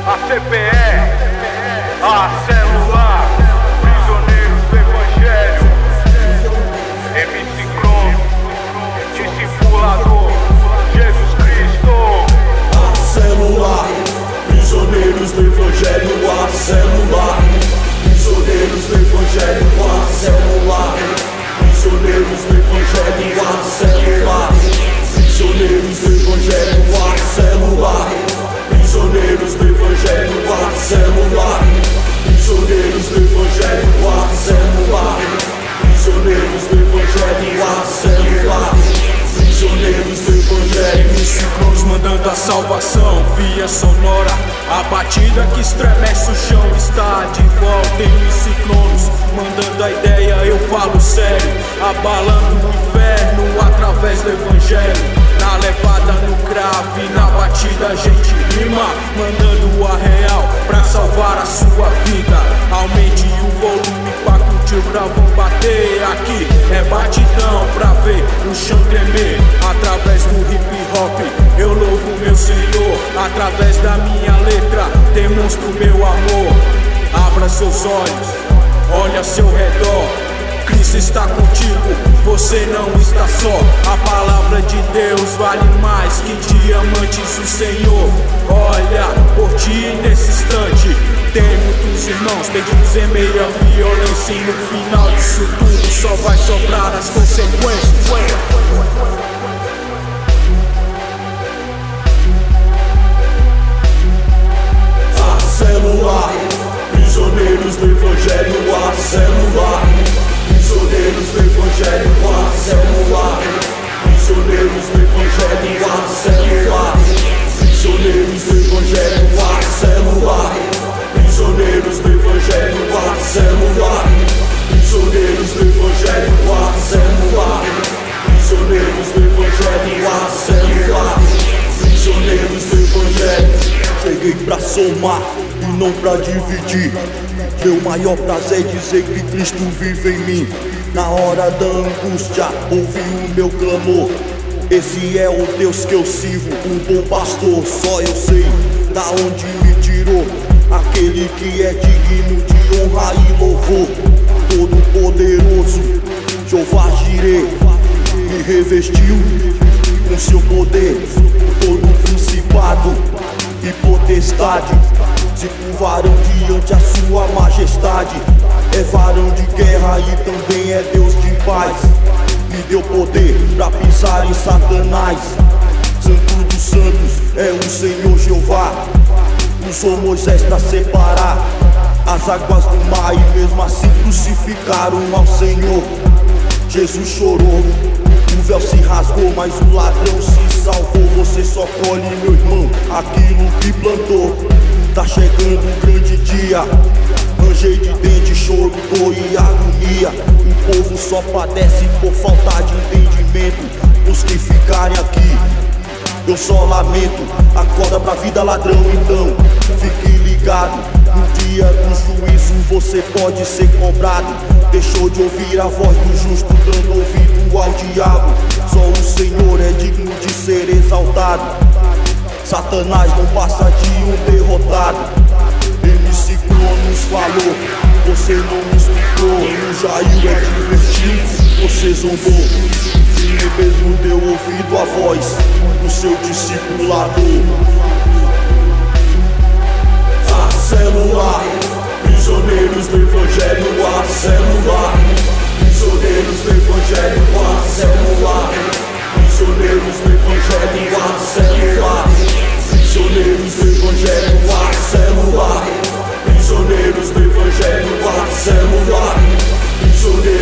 A CPE, a célula, prisioneiros do Evangelho, MC Crono, discipulador, Jesus Cristo. A célula, prisioneiros do Evangelho, a célula, prisioneiros do Evangelho, a célula, prisioneiros do Evangelho, a célula, prisioneiros do Evangelho, a célula, prisioneiros do Evangelho, a célula, prisioneiros do Evangelho, a célula, prisioneiros do Evangelho, a célula, prisioneiros do Evangelho. MC Cronos mandando a salvação via sonora, a batida que estremece o chão está de volta. MC Cronos mandando a ideia, eu falo sério, abalando o inferno através do Evangelho. Na levada, no grave, na batida a gente rima, mandando a real pra salvar a sua vida. Aumente o volume pra curtir o gravão bater. Aqui é batidão pra ver o chão tremer. Através do hip hop eu louvo meu Senhor. Através da minha letra demonstro meu amor. Abra seus olhos, olha ao seu redor. Cristo está contigo, você não está só. A palavra de Deus vale mais que diamantes. O Senhor olha por ti nesse instante. Tem muitos irmãos perdidos em meio à violência, e no final disso tudo só vai sobrar as consequências. A célula, prisioneiros do Evangelho, a célula, prisioneiros do Evangelho, a célula, prisioneiros do Evangelho, a célula, prisioneiros do Evangelho, a célula, prisioneiros do Evangelho, a célula, prisioneiros do Evangelho, a célula, prisioneiros do Evangelho, a célula, prisioneiros do Evangelho. Cheguei pra somar e não pra dividir. Meu maior prazer é dizer que Cristo vive em mim. Na hora da angústia, ouvi o meu clamor. Esse é o Deus que eu sirvo, um bom pastor. Só eu sei da onde me tirou, aquele que é digno de honra e louvor. Todo poderoso, Jeová Jireh, me revestiu com seu poder. Todo principado e potestade se curvarão diante a sua majestade. É varão de guerra e também é Deus de paz. Me deu poder pra pisar em Satanás. Santo dos santos é o Senhor Jeová. Usou Moisés pra separar as águas do mar, e mesmo assim crucificaram ao Senhor. Jesus chorou, o véu se rasgou, mas o ladrão se salvou. Você só colhe, meu irmão, aquilo que plantou. Tá chegando um grande dia, rangei de dente, choro, dor e agonia. O povo só padece por falta de entendimento. Os que ficarem aqui, eu só lamento. Acorda pra vida, ladrão, então fique ligado. No dia do juízo você pode ser cobrado. Deixou de ouvir a voz do justo, dando ouvido ao diabo. Só o Senhor é digno de ser exaltado. Satanás não passa de um derrotado. MC Cronos falou, você não me escutou. O Jair é divertido, você zombou. Ele mesmo deu ouvido à voz do seu discipulador. A célula, prisioneiros do Evangelho, a célula, prisioneiros do Evangelho, a célula, prisioneiros do Evangelho, a célula, prisioneiros do Evangelho, a célula, prisioneiros do Evangelho, a célula, prisioneiros